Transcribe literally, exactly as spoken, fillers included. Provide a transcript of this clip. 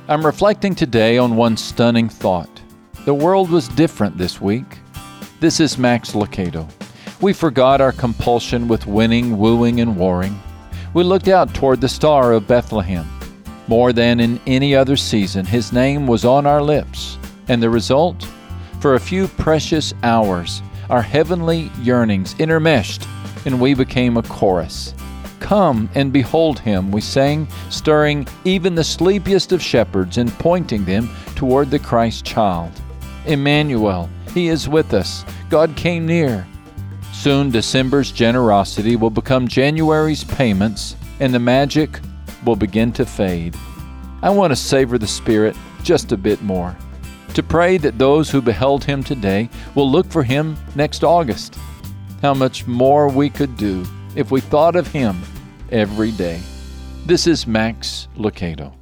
I'm reflecting today on one stunning thought. The world was different this week. This is Max Lucado. We forgot our compulsion with winning, wooing, and warring. We looked out toward the star of Bethlehem. More than in any other season, his name was on our lips. And the result? For a few precious hours, our heavenly yearnings intermeshed, and we became a chorus. Come and behold him, we sang, stirring even the sleepiest of shepherds and pointing them toward the Christ child. Emmanuel, he is with us. God came near. Soon December's generosity will become January's payments, and the magic will begin to fade. I want to savor the Spirit just a bit more, to pray that those who beheld him today will look for him next August. How much more we could do if we thought of him every day. This is Max Lucado.